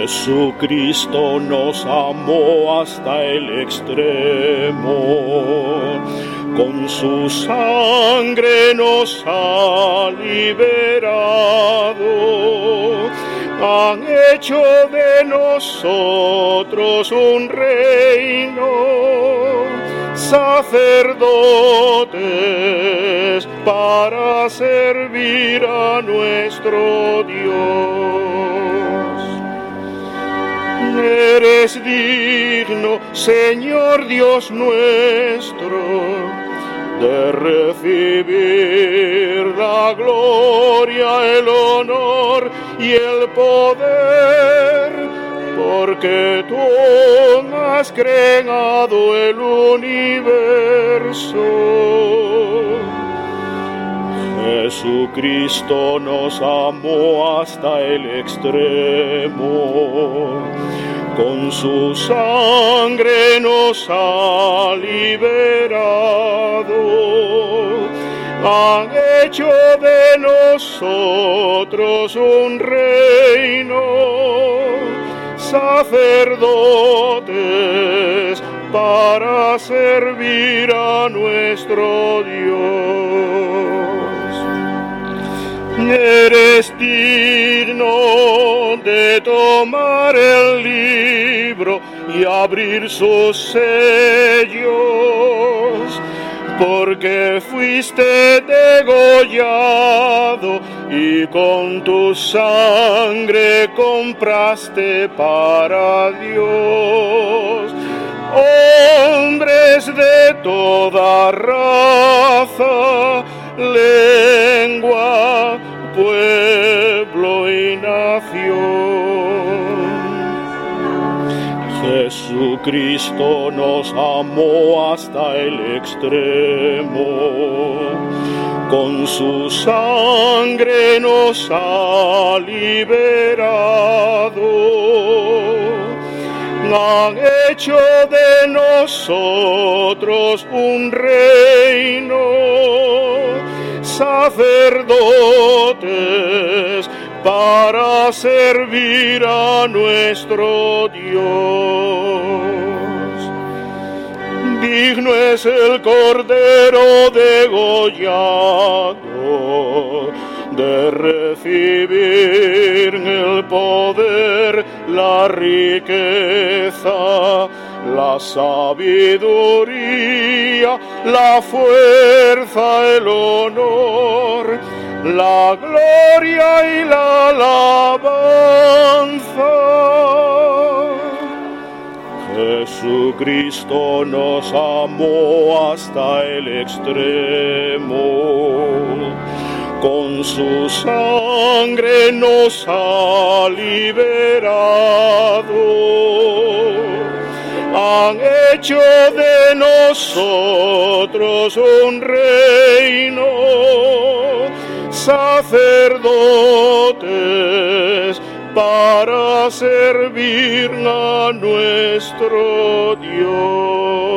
Jesucristo nos amó hasta el extremo, con su sangre nos ha liberado, han hecho de nosotros un reino, sacerdotes para servir a nuestro Dios. Eres digno, Señor Dios nuestro, de recibir la gloria, el honor y el poder, porque tú has creado el universo. Jesucristo nos amó hasta el extremo, con su sangre nos ha liberado, han hecho de nosotros un reino, sacerdotes para servir a nuestro Dios. Eres digno de tomar el libro y abrir sus sellos, porque fuiste degollado y con tu sangre compraste para Dios hombres de toda raza, lengua, pueblo y nación. Jesucristo nos amó hasta el extremo, con su sangre nos ha liberado, han hecho de nosotros un reino, sacerdotes para servir a nuestro Dios. Digno es el Cordero degollado de recibir el poder, la riqueza, la sabiduría, la fuerza, el honor, la gloria y la alabanza. Jesucristo nos amó hasta el extremo, con su sangre nos ha liberado, han hecho de nosotros un reino, sacerdotes para servir a nuestro Dios.